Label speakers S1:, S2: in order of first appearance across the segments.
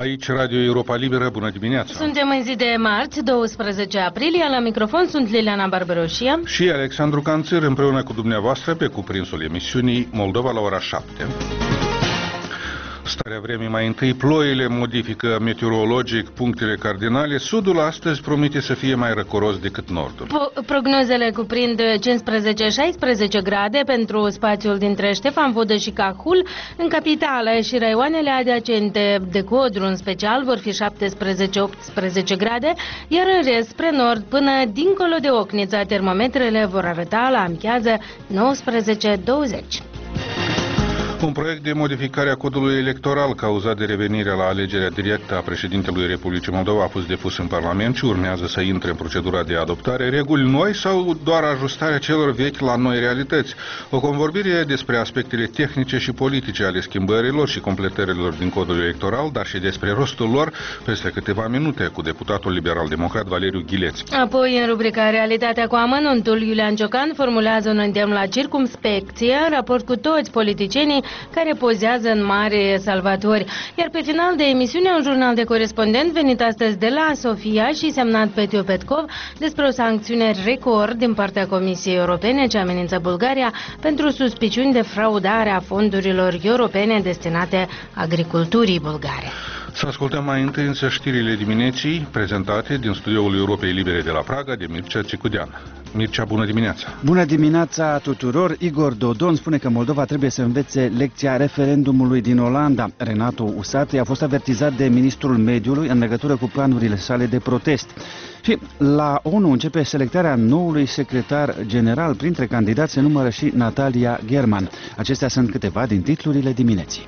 S1: Aici Radio Europa Liberă, bună dimineața!
S2: Suntem în zi de marți, 12 aprilie, la microfon sunt Liliana Barbaroșia
S1: și Alexandru Canțir, împreună cu dumneavoastră pe cuprinsul emisiunii Moldova la ora 7. Starea vremii mai întâi, ploile modifică meteorologic punctele cardinale. Sudul astăzi promite să fie mai răcoros decât nordul.
S2: Prognozele cuprind 15-16 grade pentru spațiul dintre Ștefan Vodă și Cahul. În capitală și raioanele adiacente de Codru în special vor fi 17-18 grade, iar în rest spre nord până dincolo de Ocnița termometrele vor arăta la amiază 19-20.
S1: Un proiect de modificare a codului electoral cauzat de revenirea la alegerea directă a președintelui Republicii Moldova a fost depus în Parlament și urmează să intre în procedura de adoptare. Reguli noi sau doar ajustarea celor vechi la noi realități? O convorbire despre aspectele tehnice și politice ale schimbărilor și completărilor din codul electoral, dar și despre rostul lor peste câteva minute cu deputatul liberal-democrat Valeriu Ghilețchi.
S2: Apoi, în rubrica Realitatea cu amănuntul, Iulian Ciocan formulează un îndemn la circumspecție în raport cu toți politicienii care pozează în mare salvatori. Iar pe final de emisiune, un jurnal de corespondent venit astăzi de la Sofia și semnat Petio Petkov despre o sancțiune record din partea Comisiei Europene ce amenință Bulgaria pentru suspiciuni de fraudare a fondurilor europene destinate agriculturii bulgare.
S1: Să ascultăm mai întâi însă știrile dimineții prezentate din studioul Europei Libere de la Praga de Mircea Cicudean. Mircea, bună dimineața!
S3: Bună dimineața tuturor! Igor Dodon spune că Moldova trebuie să învețe lecția referendumului din Olanda. Renato Usati a fost avertizat de ministrul mediului în legătură cu planurile sale de protest. Și la ONU începe selectarea noului secretar general. Printre candidați se numără și Natalia German. Acestea sunt câteva din titlurile dimineții.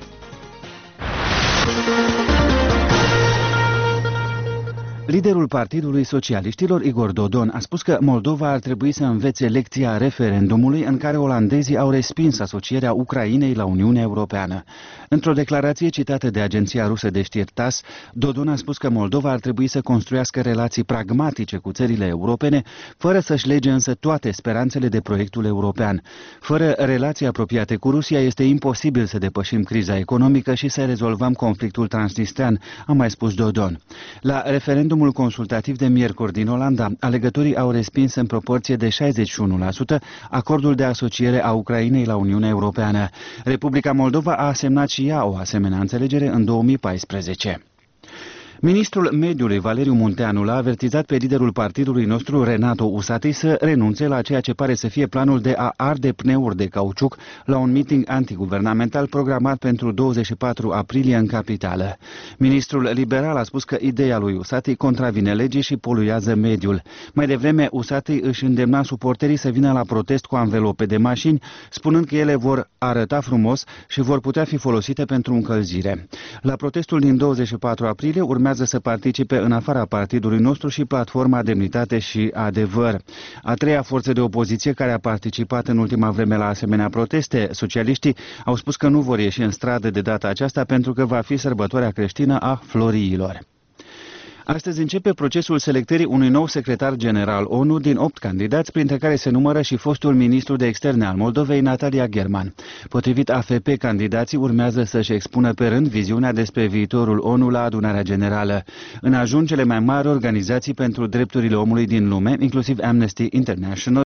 S3: Liderul Partidului Socialiștilor, Igor Dodon, a spus că Moldova ar trebui să învețe lecția referendumului în care olandezii au respins asocierea Ucrainei la Uniunea Europeană. Într-o declarație citată de agenția rusă de știri TASS, Dodon a spus că Moldova ar trebui să construiască relații pragmatice cu țările europene, fără să-și lege însă toate speranțele de proiectul european. Fără relații apropiate cu Rusia este imposibil să depășim criza economică și să rezolvăm conflictul transnistrean, a mai spus Dodon. La referendumul consultativ de miercuri din Olanda, alegătorii au respins în proporție de 61% acordul de asociere a Ucrainei la Uniunea Europeană. Republica Moldova a semnat și ea o asemenea înțelegere în 2014. Ministrul mediului Valeriu Munteanu l-a avertizat pe liderul partidului nostru, Renato Usati, să renunțe la ceea ce pare să fie planul de a arde pneuri de cauciuc la un meeting antiguvernamental programat pentru 24 aprilie în capitală. Ministrul liberal a spus că ideea lui Usati contravine legii și poluează mediul. Mai devreme, Usati își îndemna suporterii să vină la protest cu anvelope de mașini, spunând că ele vor arăta frumos și vor putea fi folosite pentru încălzire. La protestul din 24 aprilie urmează să participe în afara partidului nostru și Platforma Demnitate și Adevăr. A treia forță de opoziție care a participat în ultima vreme la asemenea proteste, socialiștii, au spus că nu vor ieși în stradă de data aceasta pentru că va fi sărbătoarea creștină a Floriilor. Astăzi începe procesul selectării unui nou secretar general ONU din 8 candidați, printre care se numără și fostul ministru de externe al Moldovei, Natalia German. Potrivit AFP, candidații urmează să-și expună pe rând viziunea despre viitorul ONU la adunarea generală. În ajun cele mai mari organizații pentru drepturile omului din lume, inclusiv Amnesty International,